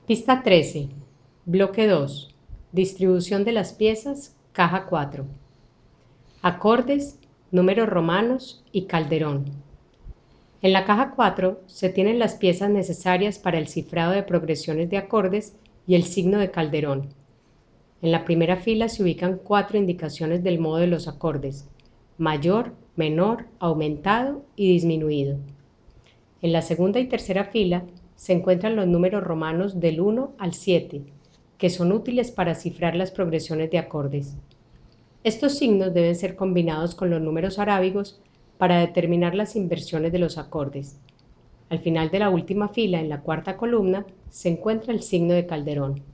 Pista 13. Bloque 2. Distribución de las piezas, caja 4. Acordes, números romanos y calderón. En la caja 4 se tienen las piezas necesarias para el cifrado de progresiones de acordes y el signo de calderón. En la primera fila se ubican 4 indicaciones del modo de los acordes: mayor, menor, aumentado y disminuido. En la segunda y tercera fila se encuentran los números romanos del 1 al 7, que son útiles para cifrar las progresiones de acordes. Estos signos deben ser combinados con los números arábigos para determinar las inversiones de los acordes. Al final de la última fila, en la cuarta columna, se encuentra el signo de calderón.